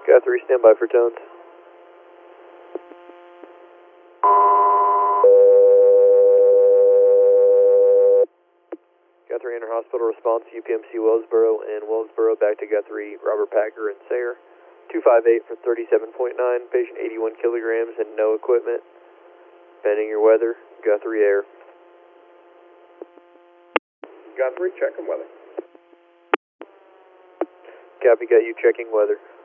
Guthrie, stand by for tones. Guthrie Inter-Hospital response, UPMC Wellsboro and Wellsboro back to Guthrie, Robert Packer and Sayre. 258 for 37.9, patient 81 kilograms and no equipment. Pending your weather, Guthrie Air. Guthrie, checking weather. Copy, got you checking weather.